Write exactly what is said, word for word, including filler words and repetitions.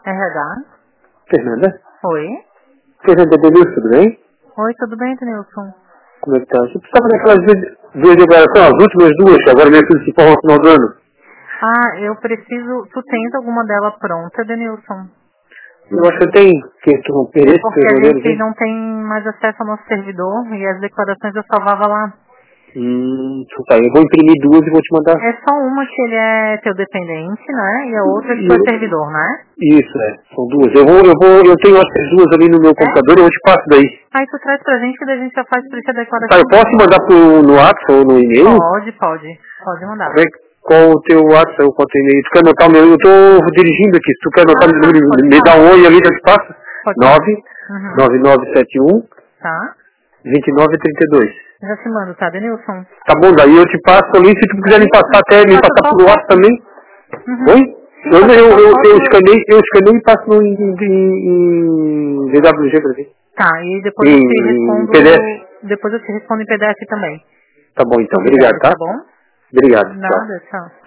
R H. Fernanda? Oi. Fernanda Denilson, tudo bem? Oi, tudo bem, Denilson? Como é que tá? Você precisava daquelas duas duas declarações, as últimas duas, que agora minha filha se forma no final do ano. Ah, eu preciso... Tu tens alguma dela pronta, Denilson? Eu acho que tem, que tu não É perece, porque a tesoureiro, gente hein? não tem mais acesso ao nosso servidor e as declarações eu salvava lá. Hum, tá, eu vou imprimir duas e vou te mandar. É só uma que ele é teu dependente, né? E a outra que E tu é eu- servidor, né? Isso, é, são duas. Eu vou, eu vou, eu tenho essas duas ali no meu É? computador, eu te passo daí. Aí tu traz pra gente que daí a gente já faz por isso a Tá, eu declaração posso junto. mandar pro, no WhatsApp ou no e-mail? Pode, pode. Pode mandar. Como é que- Qual o teu WhatsApp ou qual o teu e-mail? Tu quer anotar o meu? Eu tô dirigindo aqui, se tu quer anotar Ah, meu tá. número, Pode me dá falar. um oi ali que eu te passo. Pode falar. nove Uhum. nove nove sete um Tá? vinte e nove trinta e dois. Já te mando, tá, Denilson? Tá bom, daí eu te passo ali, se tu quiser me passar até, me Passa passar só por WhatsApp foto. também. Uhum. Oi? Sim, Eu, passa eu, só eu, eu foto. escanei, eu escanei e passo no, em, em, em D W G pra ti. Tá, e depois eu te Em respondo... P D F. Depois eu te respondo em P D F também. Tá bom então, Sobre obrigado, débito, tá? tá bom? Obrigado, tchau. Nada, tchau.